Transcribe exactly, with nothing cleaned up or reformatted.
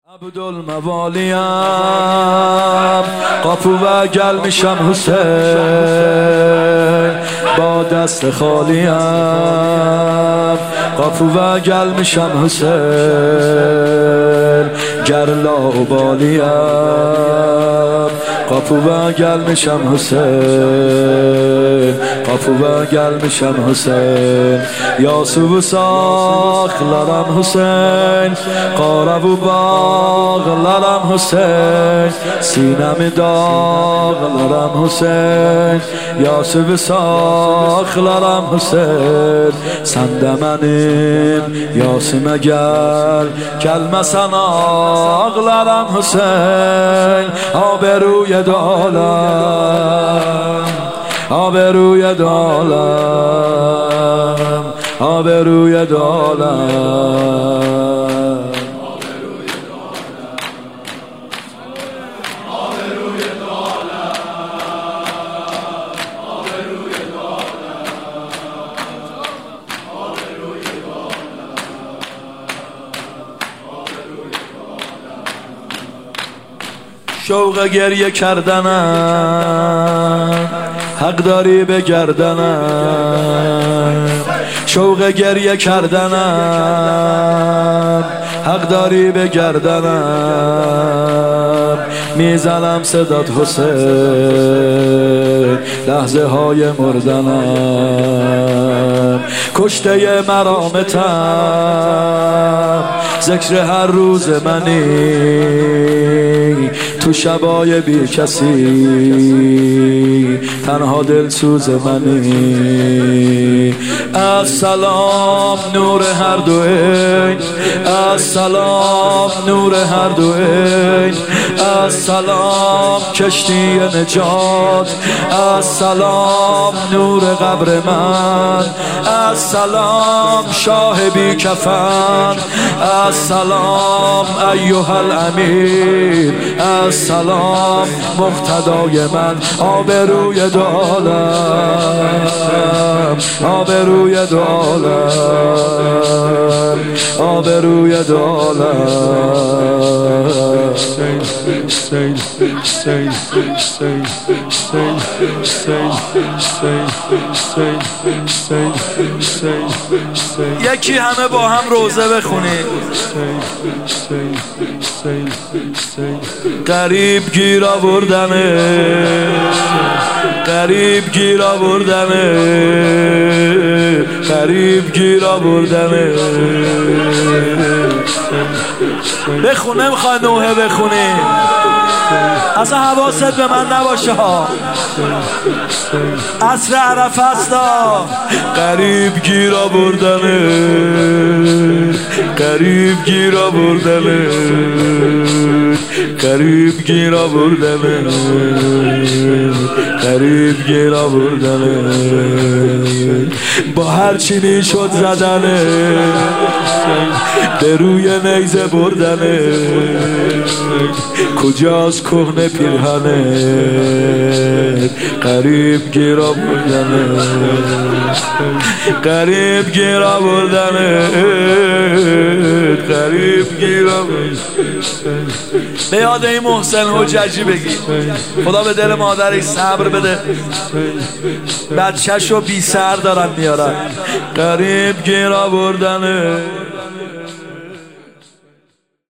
عبدالموالیم قافو و گل میشم حسین با دست خالیم قافو و گل میشم حسین گر لاابالیم قافو و گل میشم حسین قافو و گل میشم حسین یاسو و ساخلارم حسین قارب و باغلارم حسین سینم داغلارم حسین یاسو و ساخلارم حسین سندمنیم یاسم اگر کلمسن آغلارم حسین آبروی دالم آبروی دالم آبروی دالم شوق گریه کردنم حق داری به گردنم شوق گریه کردنم حق داری به گردنم میزنم صدات حسین لحظه های مردنم کشته مرامتم ذکر هر روز منی تو شبای بی کسی تنها دل سوز منی السلام نور هر دو عین السلام نور هر دو عین السلام کشتی نجات السلام نور قبر من السلام شاه بی کفن السلام ایها الامیر السلام مقتدای من آبروی دالم آبروی دالم آبروی دالم یکی همه با هم روزه بخونید قریب گیر آوردنه قریب گیر آوردنه قریب گیر آوردنه بخونه میخوای نوحه بخونی اصلا حواست به من نباشه ها عصر عرفه است قریب گیر آوردنه قریب گیر آوردنه قریب گیر آوردنه قریب گیر آوردنه با هر چی میشد زدنه به روی نیزه بردنه کجاست کهنه پیرهنه قریب گیر آوردنه قریب گیر آوردنه قریب گیر آوردنه به یاد این محسن حججی بگی خدا به دل مادرش صبر بده بچه‌شو بی سر دارن میارن قریب گیر آوردنه